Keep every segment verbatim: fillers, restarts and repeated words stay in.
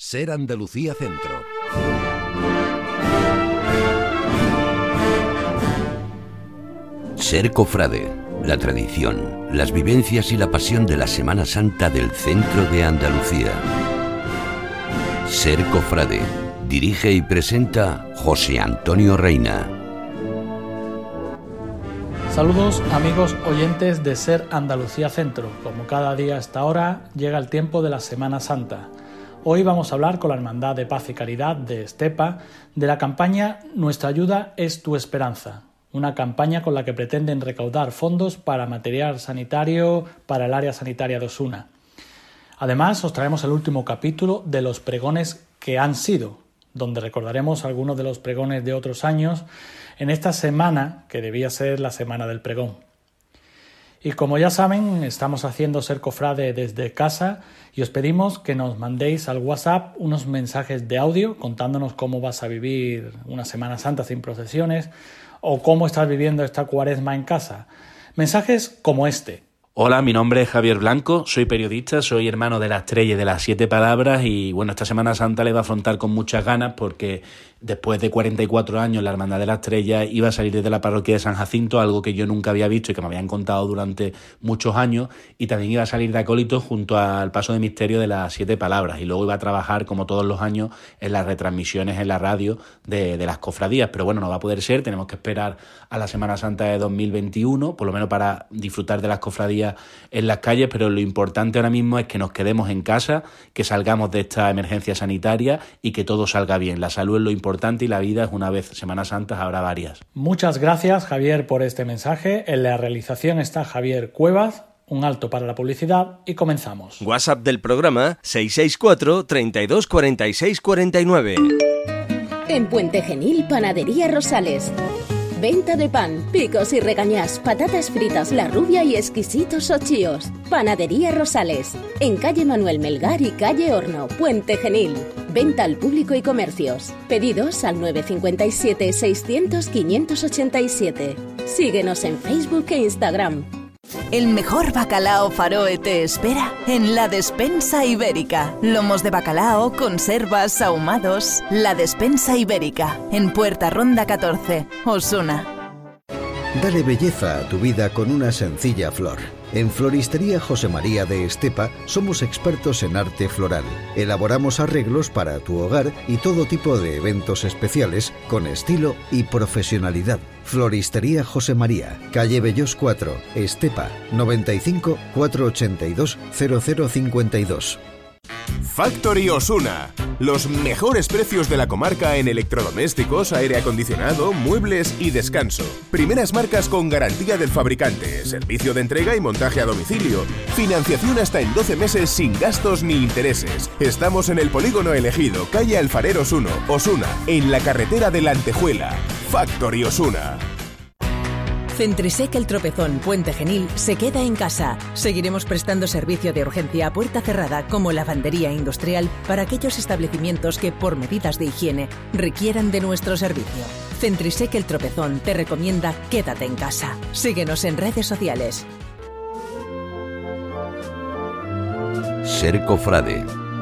Ser Andalucía Centro. Ser cofrade, la tradición, las vivencias y la pasión de la Semana Santa del centro de Andalucía. Ser cofrade, dirige y presenta José Antonio Reina. Saludos amigos oyentes de Ser Andalucía Centro. Como cada día a esta hora llega el tiempo de la Semana Santa. Hoy vamos a hablar con la Hermandad de Paz y Caridad de Estepa de la campaña Nuestra ayuda es tu esperanza. Una campaña con la que pretenden recaudar fondos para material sanitario para el área sanitaria de Osuna. Además, os traemos el último capítulo de los pregones que han sido, donde recordaremos algunos de los pregones de otros años en esta semana que debía ser la Semana del Pregón. Y como ya saben, estamos haciendo Ser Cofrade desde casa y os pedimos que nos mandéis al WhatsApp unos mensajes de audio contándonos cómo vas a vivir una Semana Santa sin procesiones o cómo estás viviendo esta cuaresma en casa. Mensajes como este. Hola, mi nombre es Javier Blanco, soy periodista, soy hermano de la Estrella y de las Siete Palabras y bueno, esta Semana Santa le va a afrontar con muchas ganas porque después de cuarenta y cuatro años la Hermandad de la Estrella iba a salir desde la parroquia de San Jacinto, algo que yo nunca había visto y que me habían contado durante muchos años, y también iba a salir de acólito junto al paso de misterio de las Siete Palabras y luego iba a trabajar como todos los años en las retransmisiones en la radio de, de las cofradías, pero bueno, no va a poder ser, tenemos que esperar a la Semana Santa de dos mil veintiuno, por lo menos para disfrutar de las cofradías en las calles, pero lo importante ahora mismo es que nos quedemos en casa, que salgamos de esta emergencia sanitaria y que todo salga bien. La salud es lo importante y la vida es una vez Semana Santa, habrá varias. Muchas gracias, Javier, por este mensaje. En la realización está Javier Cuevas. Un alto para la publicidad y comenzamos. WhatsApp del programa seis seis cuatro, treinta y dos, cuarenta y seis, cuarenta y nueve. En Puente Genil, Panadería Rosales. Venta de pan, picos y regañás, patatas fritas La Rubia y exquisitos ochíos. Panadería Rosales. En calle Manuel Melgar y calle Horno, Puente Genil. Venta al público y comercios. Pedidos al nueve cinco siete, seiscientos, quinientos ochenta y siete. Síguenos en Facebook e Instagram. El mejor bacalao Faroe te espera en La Despensa Ibérica. Lomos de bacalao, conservas, ahumados. La Despensa Ibérica, en Puerta Ronda catorce, Osuna. Dale belleza a tu vida con una sencilla flor. En Floristería José María de Estepa somos expertos en arte floral. Elaboramos arreglos para tu hogar y todo tipo de eventos especiales con estilo y profesionalidad. Floristería José María, calle Bellos cuatro, Estepa, noventa y cinco, cuatrocientos ochenta y dos, cero cero cincuenta y dos. Factory Osuna. Los mejores precios de la comarca en electrodomésticos, aire acondicionado, muebles y descanso. Primeras marcas con garantía del fabricante, servicio de entrega y montaje a domicilio. Financiación hasta en doce meses sin gastos ni intereses. Estamos en el polígono elegido, calle Alfareros uno, Osuna, en la carretera de la Antejuela. Factory Osuna. Centrisec El Tropezón Puente Genil se queda en casa. Seguiremos prestando servicio de urgencia a puerta cerrada como lavandería industrial para aquellos establecimientos que, por medidas de higiene, requieran de nuestro servicio. Centrisec El Tropezón te recomienda quédate en casa. Síguenos en redes sociales. Ser cofrade.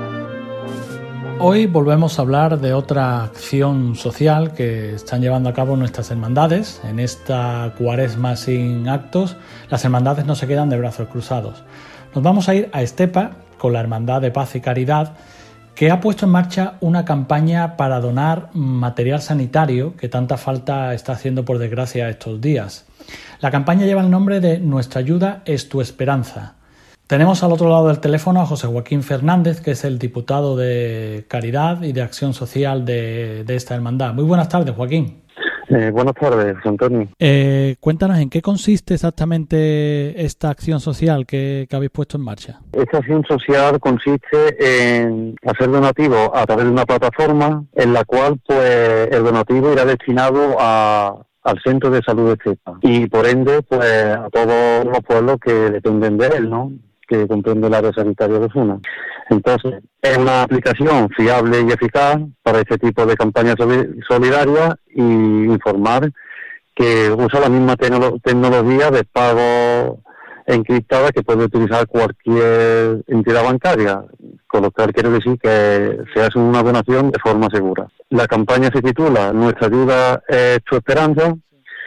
Hoy volvemos a hablar de otra acción social que están llevando a cabo nuestras hermandades. En esta cuaresma sin actos, las hermandades no se quedan de brazos cruzados. Nos vamos a ir a Estepa con la Hermandad de Paz y Caridad, que ha puesto en marcha una campaña para donar material sanitario que tanta falta está haciendo, por desgracia, estos días. La campaña lleva el nombre de Nuestra ayuda es tu esperanza. Tenemos al otro lado del teléfono a José Joaquín Fernández, que es el diputado de Caridad y de Acción Social de, de esta hermandad. Muy buenas tardes, Joaquín. Eh, buenas tardes, Antonio. Eh, cuéntanos, ¿en qué consiste exactamente esta acción social que, que habéis puesto en marcha? Esta acción social consiste en hacer donativo a través de una plataforma en la cual pues el donativo irá destinado a... al Centro de Salud de Estepa y por ende pues a todos los pueblos que dependen de él, ¿no?, que comprende el área sanitaria de Osuna. Entonces, es una aplicación fiable y eficaz para este tipo de campañas solidarias y informar que usa la misma tecno- tecnología de pago encriptada que puede utilizar cualquier entidad bancaria, con lo cual quiere decir que se hace una donación de forma segura. La campaña se titula Nuestra ayuda es tu esperanza,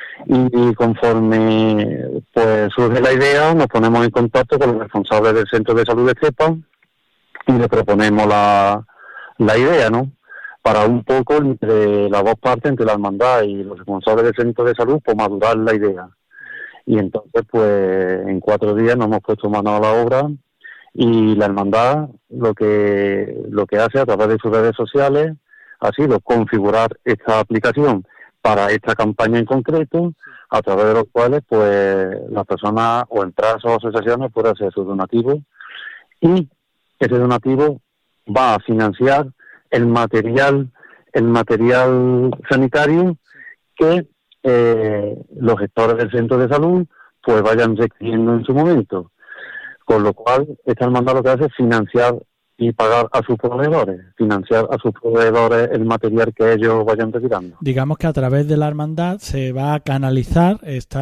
y conforme pues surge la idea nos ponemos en contacto con los responsables del Centro de Salud de Estepa y le proponemos la, la idea, ¿no? Para un poco entre las dos partes, entre la hermandad y los responsables del Centro de Salud, pues madurar la idea. Y entonces pues en cuatro días nos hemos puesto mano a la obra y la hermandad lo que lo que hace a través de sus redes sociales ha sido configurar esta aplicación para esta campaña en concreto, a través de los cuales pues las personas o empresas o asociaciones pueden hacer sus donativos, y ese donativo va a financiar el material el material sanitario que eh, los gestores del centro de salud pues vayan requiriendo en su momento, con lo cual esta hermandad lo que hace es financiar y pagar a sus proveedores, financiar a sus proveedores el material que ellos vayan retirando. Digamos que a través de la hermandad se va a canalizar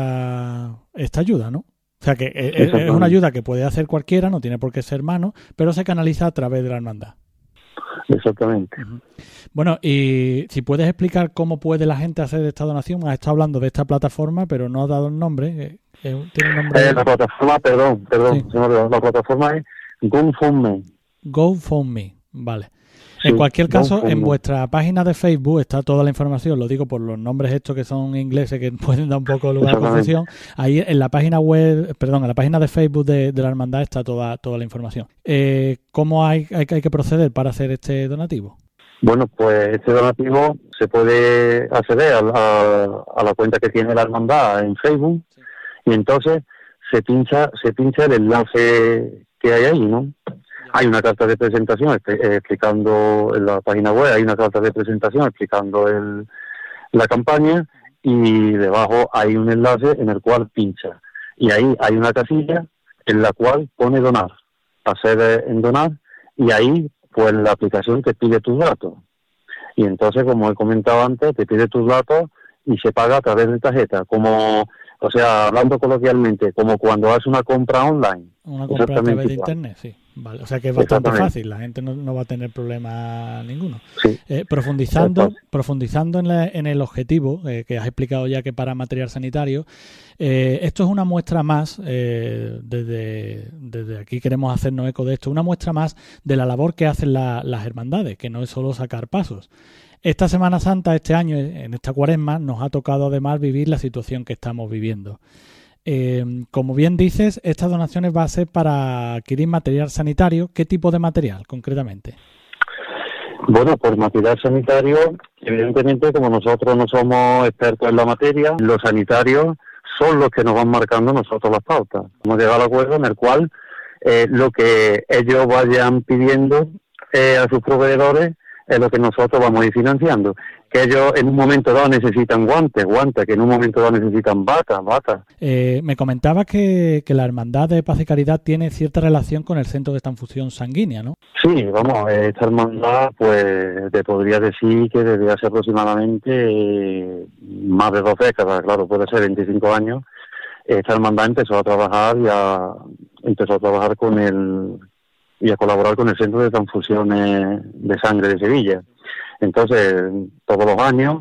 esta esta ayuda, ¿no? O sea que es, es una ayuda que puede hacer cualquiera, no tiene por qué ser mano, pero se canaliza a través de la hermandad. Exactamente. Uh-huh. Bueno, y si puedes explicar cómo puede la gente hacer esta donación. Has estado hablando de esta plataforma, pero no has dado el nombre. ¿Tiene un nombre? Eh, la plataforma, perdón, perdón, sí. se me olvidó. La plataforma es GoFundMe. GoFundMe, vale. Sí, en cualquier caso, GoFundMe. En vuestra página de Facebook está toda la información, lo digo por los nombres estos que son ingleses que pueden dar un poco lugar a confusión. Ahí en la página web, perdón, en la página de Facebook de, de la hermandad está toda toda la información. Eh, ¿Cómo hay, hay, hay que proceder para hacer este donativo? Bueno, pues este donativo se puede acceder a, a, a la cuenta que tiene la hermandad en Facebook, sí. Y entonces se pincha se pincha el enlace que hay ahí, ¿no? Hay una carta de presentación explicando en la página web, hay una carta de presentación explicando el, la campaña, y debajo hay un enlace en el cual pincha. Y ahí hay una casilla en la cual pone donar, hacer en donar, y ahí pues la aplicación te pide tus datos. Y entonces, como he comentado antes, te pide tus datos y se paga a través de tarjeta, como, o sea, hablando coloquialmente, como cuando haces una compra online. Una compra a través de internet, sí. Vale, o sea que es bastante fácil, la gente no, no va a tener problema ninguno. Sí. Eh, profundizando profundizando en, la, en el objetivo, eh, que has explicado ya que para material sanitario, eh, esto es una muestra más, eh, desde, desde aquí queremos hacernos eco de esto, una muestra más de la labor que hacen la, las hermandades, que no es solo sacar pasos. Esta Semana Santa, este año, en esta cuaresma, nos ha tocado además vivir la situación que estamos viviendo. Eh, como bien dices, estas donaciones va a ser para adquirir material sanitario. ¿Qué tipo de material, concretamente? Bueno, por material sanitario, evidentemente, como nosotros no somos expertos en la materia, los sanitarios son los que nos van marcando nosotros las pautas. Hemos llegado al acuerdo en el cual eh, lo que ellos vayan pidiendo eh, a sus proveedores es lo que nosotros vamos a ir financiando. Que ellos en un momento dado necesitan guantes, guantes, que en un momento dado necesitan batas, batas. Eh, me comentabas que, que la Hermandad de Paz y Caridad tiene cierta relación con el Centro de Transfusión Sanguínea, ¿no? Sí, vamos, esta hermandad, pues te podría decir que desde hace aproximadamente eh, más de dos décadas, claro, puede ser veinticinco años, esta hermandad empezó a trabajar y a, empezó a trabajar con el y a colaborar con el Centro de Transfusiones de Sangre de Sevilla. Entonces, todos los años,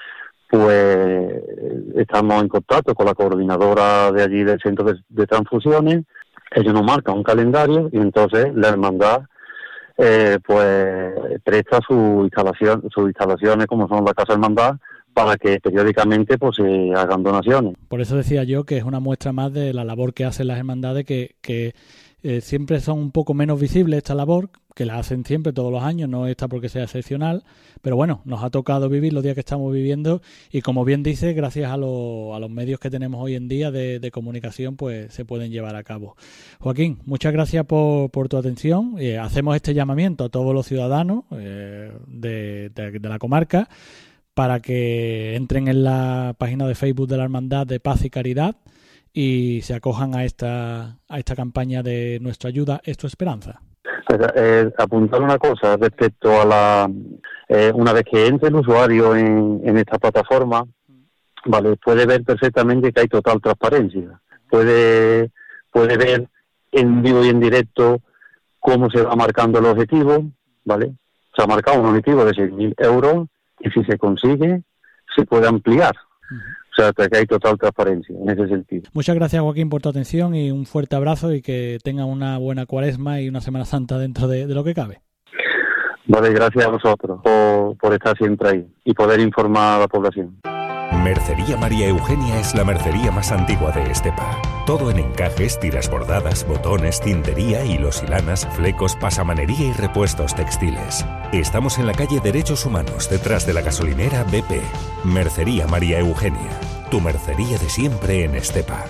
pues estamos en contacto con la coordinadora de allí del Centro de, de Transfusiones. Ellos nos marcan un calendario y entonces la hermandad eh, pues presta su instalación, sus instalaciones, como son la Casa Hermandad, para que periódicamente pues se hagan donaciones. Por eso decía yo que es una muestra más de la labor que hacen las hermandades, que, que eh, siempre son un poco menos visibles esta labor, que la hacen siempre todos los años, no está porque sea excepcional, pero bueno, nos ha tocado vivir los días que estamos viviendo y como bien dice, gracias a, lo, a los medios que tenemos hoy en día de, de comunicación, pues se pueden llevar a cabo. Joaquín, muchas gracias por, por tu atención. Eh, hacemos este llamamiento a todos los ciudadanos eh, de, de, de la comarca para que entren en la página de Facebook de la Hermandad de Paz y Caridad y se acojan a esta, a esta campaña de Nuestra ayuda es tu esperanza. Eh, apuntar una cosa respecto a la eh, una vez que entre el usuario en, en esta plataforma, vale, puede ver perfectamente que hay total transparencia, puede puede ver en vivo y en directo cómo se va marcando el objetivo, ¿vale? Se ha marcado un objetivo de seis mil euros y si se consigue, se puede ampliar. Uh-huh. O sea, que hay total transparencia en ese sentido. Muchas gracias, Joaquín, por tu atención y un fuerte abrazo y que tengan una buena Cuaresma y una Semana Santa dentro de, de lo que cabe. Vale, gracias a vosotros por, por estar siempre ahí y poder informar a la población. Mercería María Eugenia es la mercería más antigua de Estepa. Todo en encajes, tiras bordadas, botones, cintería, hilos y lanas, flecos, pasamanería y repuestos textiles. Estamos en la calle Derechos Humanos, detrás de la gasolinera B P. Mercería María Eugenia, tu mercería de siempre en Estepa.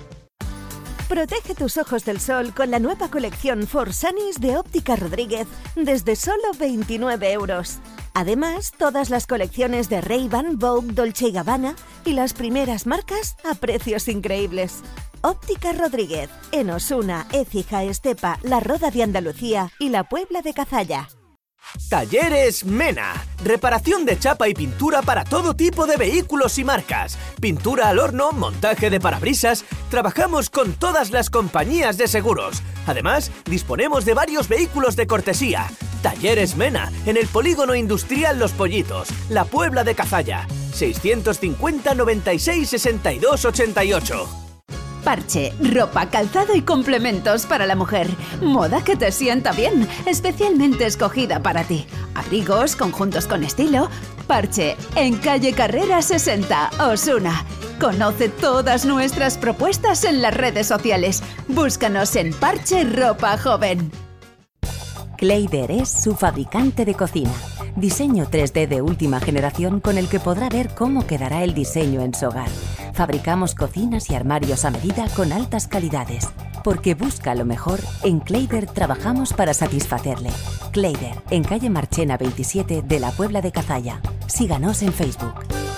Protege tus ojos del sol con la nueva colección For Sunnies de Óptica Rodríguez desde solo veintinueve euros. Además, todas las colecciones de Ray-Ban, Vogue, Dolce y Gabbana y las primeras marcas a precios increíbles. Óptica Rodríguez, en Osuna, Écija, Estepa, La Roda de Andalucía y La Puebla de Cazalla. Talleres Mena. Reparación de chapa y pintura para todo tipo de vehículos y marcas. Pintura al horno, montaje de parabrisas. Trabajamos con todas las compañías de seguros. Además, disponemos de varios vehículos de cortesía. Talleres Mena, en el Polígono Industrial Los Pollitos, La Puebla de Cazalla. seiscientos cincuenta, noventa y seis, sesenta y dos, ochenta y ocho. Parche, ropa, calzado y complementos para la mujer. Moda que te sienta bien, especialmente escogida para ti. Abrigos, conjuntos con estilo. Parche, en calle Carrera sesenta, Osuna. Conoce todas nuestras propuestas en las redes sociales. Búscanos en Parche Ropa Joven. Clayder es su fabricante de cocina. Diseño tres D de última generación con el que podrá ver cómo quedará el diseño en su hogar. Fabricamos cocinas y armarios a medida con altas calidades. Porque busca lo mejor, en Clayder trabajamos para satisfacerle. Clayder, en calle Marchena veintisiete de la Puebla de Cazalla. Síganos en Facebook.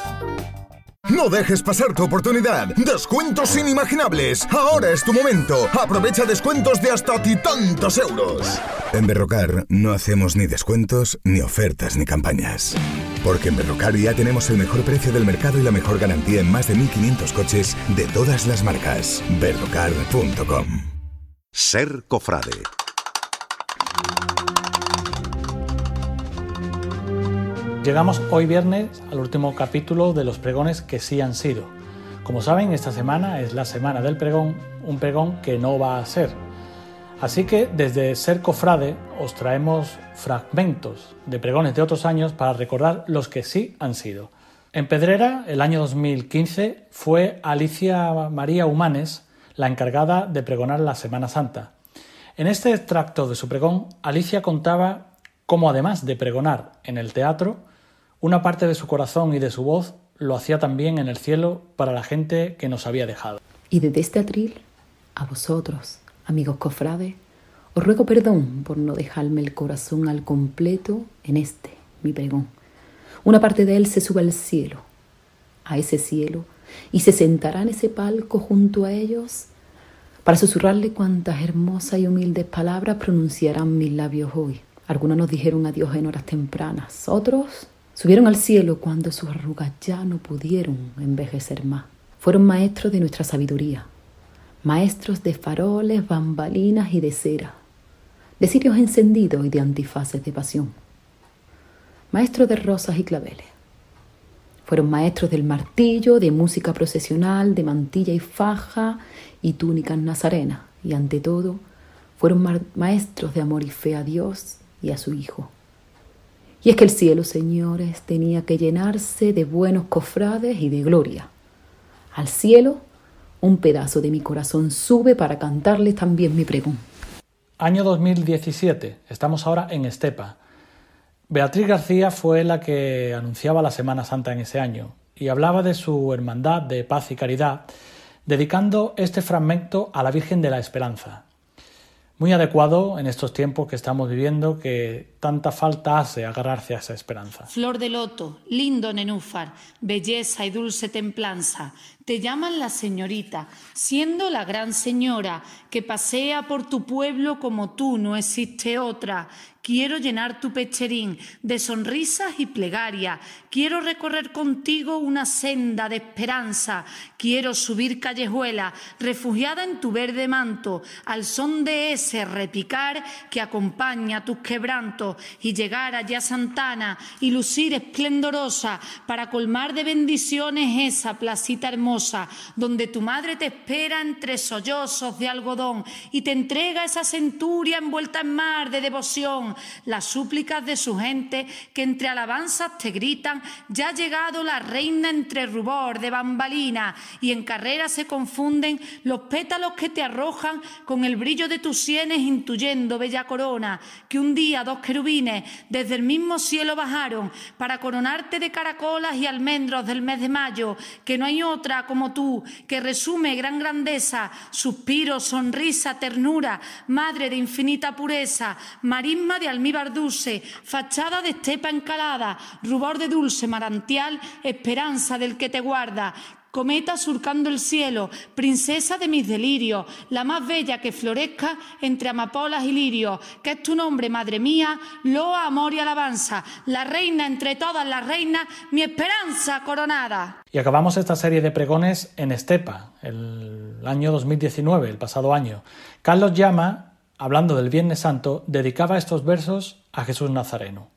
No dejes pasar tu oportunidad. Descuentos inimaginables. Ahora es tu momento. Aprovecha descuentos de hasta tantos euros. En Berrocar no hacemos ni descuentos, ni ofertas, ni campañas. Porque en Berrocar ya tenemos el mejor precio del mercado y la mejor garantía en más de mil quinientos coches de todas las marcas. berrocar punto com. Ser cofrade. Llegamos hoy viernes al último capítulo de los pregones que sí han sido. Como saben, esta semana es la semana del pregón, un pregón que no va a ser. Así que desde Ser Cofrade os traemos fragmentos de pregones de otros años para recordar los que sí han sido. En Pedrera, el año dos mil quince, fue Alicia María Humanes la encargada de pregonar la Semana Santa. En este extracto de su pregón, Alicia contaba cómo además de pregonar en el teatro, una parte de su corazón y de su voz lo hacía también en el cielo para la gente que nos había dejado. Y desde este atril, a vosotros, amigos cofrades, os ruego perdón por no dejarme el corazón al completo en este, mi pregón. Una parte de él se sube al cielo, a ese cielo, y se sentará en ese palco junto a ellos para susurrarle cuantas hermosas y humildes palabras pronunciarán mis labios hoy. Algunos nos dijeron adiós en horas tempranas, otros subieron al cielo cuando sus arrugas ya no pudieron envejecer más. Fueron maestros de nuestra sabiduría, maestros de faroles, bambalinas y de cera, de cirios encendidos y de antifaces de pasión, maestros de rosas y claveles. Fueron maestros del martillo, de música procesional, de mantilla y faja y túnicas nazarenas, y ante todo, fueron ma- maestros de amor y fe a Dios y a su Hijo. Y es que el cielo, señores, tenía que llenarse de buenos cofrades y de gloria. Al cielo, un pedazo de mi corazón sube para cantarles también mi pregón. Año dos mil diecisiete, estamos ahora en Estepa. Beatriz García fue la que anunciaba la Semana Santa en ese año y hablaba de su hermandad de paz y caridad, dedicando este fragmento a la Virgen de la Esperanza. Muy adecuado en estos tiempos que estamos viviendo, que tanta falta hace agarrarse a esa esperanza. Flor de loto, lindo nenúfar, belleza y dulce templanza, Te llaman la señorita, siendo la gran señora que pasea por tu pueblo como tú, no existe otra. Quiero llenar tu pecherín de sonrisas y plegarias. Quiero recorrer contigo una senda de esperanza. Quiero subir callejuelas, refugiada en tu verde manto, al son de ese repicar que acompaña tus quebrantos, y llegar allá a Santana y lucir esplendorosa para colmar de bendiciones esa placita hermosa, donde tu madre te espera entre sollozos de algodón y te entrega esa centuria envuelta en mar de devoción. Las súplicas de su gente que entre alabanzas te gritan: ya ha llegado la reina, entre rubor de bambalina, y en carrera se confunden los pétalos que te arrojan con el brillo de tus sienes, intuyendo, bella corona, que un día dos querubines desde el mismo cielo bajaron para coronarte de caracolas y almendros del mes de mayo, que no hay otra como tú, que resume gran grandeza, suspiro, sonrisa, ternura, madre de infinita pureza, marisma de almíbar dulce, fachada de estepa encalada, rubor de dulce manantial, esperanza del que te guarda, cometa surcando el cielo, princesa de mis delirios, la más bella que florezca entre amapolas y lirios, que es tu nombre, madre mía, loa, amor y alabanza, la reina entre todas las reinas, mi esperanza coronada. Y acabamos esta serie de pregones en Estepa, el año dos mil diecinueve, el pasado año. Carlos Llama, hablando del Viernes Santo, dedicaba estos versos a Jesús Nazareno.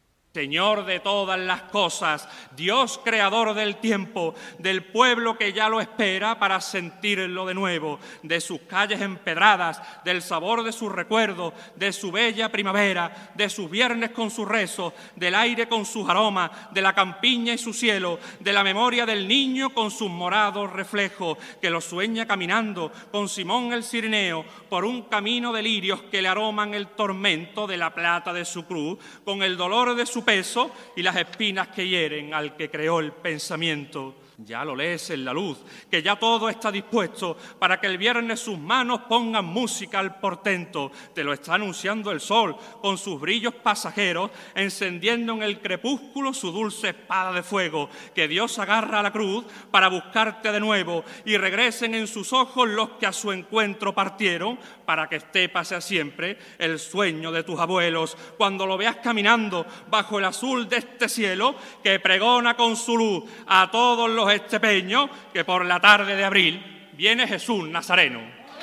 Señor de todas las cosas, Dios creador del tiempo, del pueblo que ya lo espera para sentirlo de nuevo, de sus calles empedradas, del sabor de sus recuerdos, de su bella primavera, de sus viernes con sus rezos, del aire con sus aromas, de la campiña y su cielo, de la memoria del niño con sus morados reflejos, que lo sueña caminando con Simón el Cirineo por un camino de lirios que le aroman el tormento de la plata de su cruz, con el dolor de su peso y las espinas que hieren al que creó el pensamiento. Ya lo lees en la luz, que ya todo está dispuesto para que el viernes sus manos pongan música al portento. Te lo está anunciando el sol con sus brillos pasajeros, encendiendo en el crepúsculo su dulce espada de fuego, que Dios agarra a la cruz para buscarte de nuevo, y regresen en sus ojos los que a su encuentro partieron, para que Estepa sea siempre el sueño de tus abuelos. Cuando lo veas caminando bajo el azul de este cielo, que pregona con su luz a todos los estepeños, que por la tarde de abril viene Jesús Nazareno.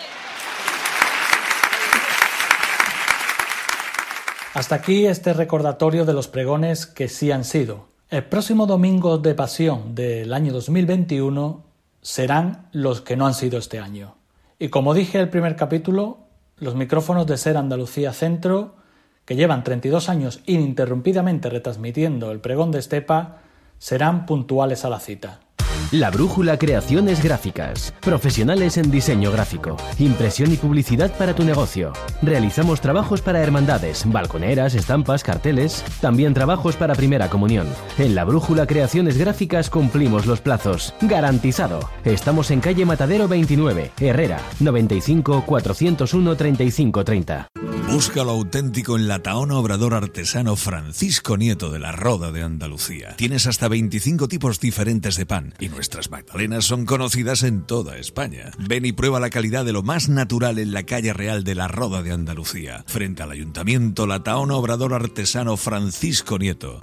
Hasta aquí este recordatorio de los pregones que sí han sido. El próximo domingo de Pasión del año dos mil veintiuno serán los que no han sido este año. Y como dije en el primer capítulo, los micrófonos de Ser Andalucía Centro, que llevan treinta y dos años ininterrumpidamente retransmitiendo el pregón de Estepa, serán puntuales a la cita. La Brújula Creaciones Gráficas. Profesionales en diseño gráfico, impresión y publicidad para tu negocio. Realizamos trabajos para hermandades, balconeras, estampas, carteles. También trabajos para primera comunión. En La Brújula Creaciones Gráficas cumplimos los plazos. Garantizado. Estamos en calle Matadero veintinueve, Herrera, noventa y cinco, cuatrocientos uno, treinta y cinco treinta. Busca lo auténtico en la Tahona Obrador Artesano Francisco Nieto de la Roda de Andalucía. Tienes hasta veinticinco tipos diferentes de pan y nuestras magdalenas son conocidas en toda España. Ven y prueba la calidad de lo más natural en la calle Real de la Roda de Andalucía. Frente al Ayuntamiento, la Tahona Obrador Artesano Francisco Nieto.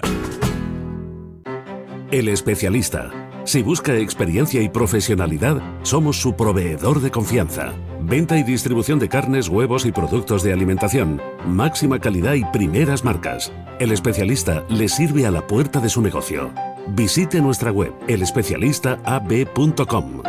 El Especialista. Si busca experiencia y profesionalidad, somos su proveedor de confianza. Venta y distribución de carnes, huevos y productos de alimentación. Máxima calidad y primeras marcas. El Especialista le sirve a la puerta de su negocio. Visite nuestra web, el especialista a b punto com.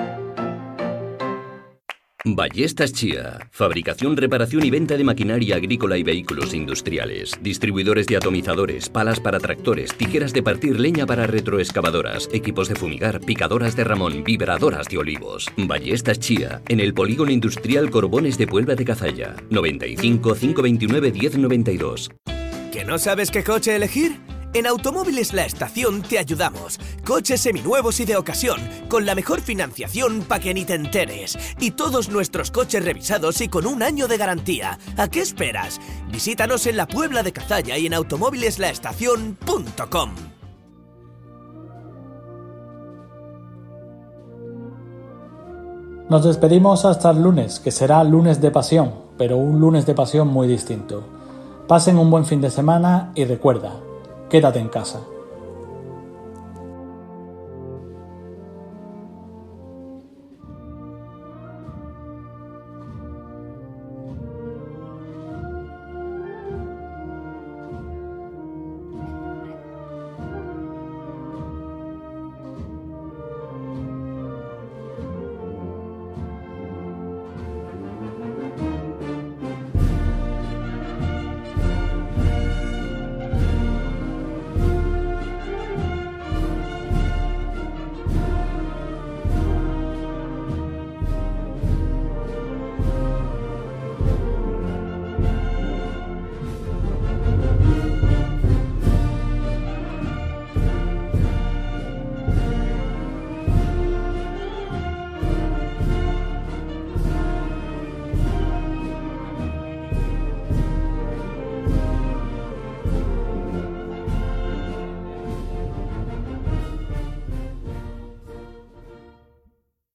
Ballestas Chía. Fabricación, reparación y venta de maquinaria agrícola y vehículos industriales. Distribuidores de atomizadores, palas para tractores, tijeras de partir leña para retroexcavadoras, equipos de fumigar, picadoras de ramón, vibradoras de olivos. Ballestas Chía. En el Polígono Industrial Corbones de Puebla de Cazalla. noventa y cinco, cinco veintinueve, diez noventa y dos. ¿Que no sabes qué coche elegir? En Automóviles La Estación te ayudamos. Coches seminuevos y de ocasión, con la mejor financiación pa' que ni te enteres. Y todos nuestros coches revisados y con un año de garantía. ¿A qué esperas? Visítanos en la Puebla de Cazalla y en automóviles la estación punto com. Nos despedimos hasta el lunes, que será lunes de pasión, pero un lunes de pasión muy distinto. Pasen un buen fin de semana y recuerda, quédate en casa.